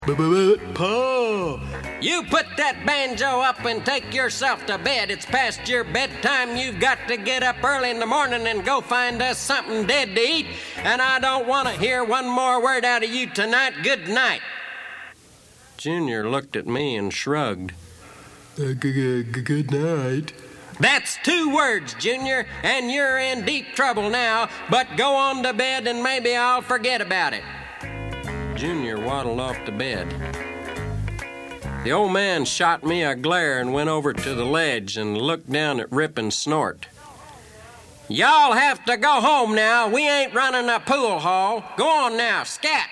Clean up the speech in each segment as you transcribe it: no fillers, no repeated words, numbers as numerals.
Pa! You put that banjo up and take yourself to bed. It's past your bedtime. You've got to get up early in the morning and go find us something dead to eat. And I don't want to hear one more word out of you tonight. Good night. Junior looked at me and shrugged. Good night. That's 2 words, Junior, and you're in deep trouble now. But go on to bed and maybe I'll forget about it. Junior waddled off to bed. The old man shot me a glare and went over to the ledge and looked down at Rip and Snort. Y'all have to go home now. We ain't running a pool hall. Go on now, scat.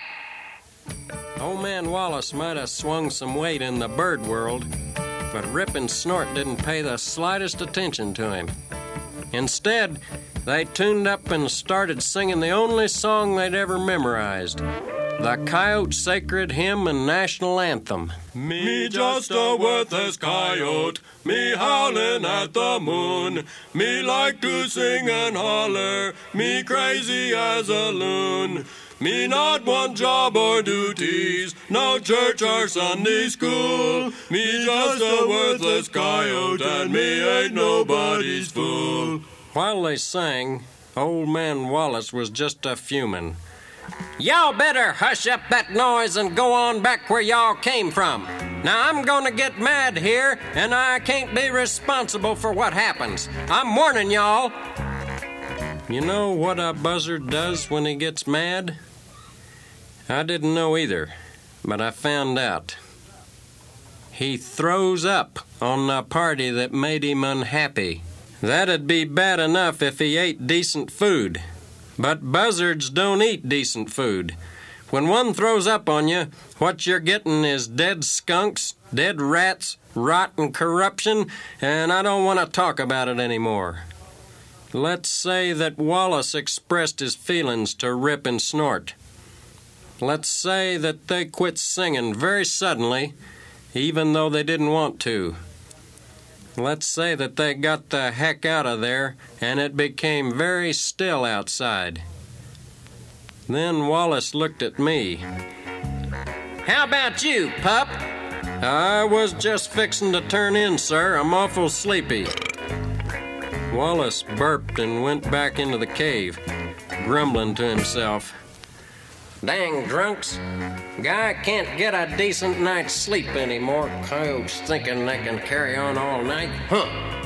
Old man Wallace might have swung some weight in the bird world, but Rip and Snort didn't pay the slightest attention to him. Instead, they tuned up and started singing the only song they'd ever memorized, the Coyote Sacred Hymn and National Anthem. Me just a worthless coyote, me howling at the moon. Me like to sing and holler, me crazy as a loon. Me not want job or duties, no church or Sunday school. Me just a worthless coyote and me ain't nobody's fool. While they sang, old man Wallace was just a fuming. Y'all better hush up that noise and go on back where y'all came from. Now, I'm gonna get mad here, and I can't be responsible for what happens. I'm warning y'all. You know what a buzzard does when he gets mad? I didn't know either, but I found out. He throws up on the party that made him unhappy. That'd be bad enough if he ate decent food. But buzzards don't eat decent food. When one throws up on you, what you're getting is dead skunks, dead rats, rot and corruption, and I don't want to talk about it anymore. Let's say that Wallace expressed his feelings to Rip and Snort. Let's say that they quit singing very suddenly, even though they didn't want to. Let's say that they got the heck out of there and it became very still outside. Then Wallace looked at me. How about you, pup? I was just fixing to turn in, sir. I'm awful sleepy. Wallace burped and went back into the cave, grumbling to himself. Dang drunks. Guy can't get a decent night's sleep anymore. Coyotes thinking they can carry on all night. Huh.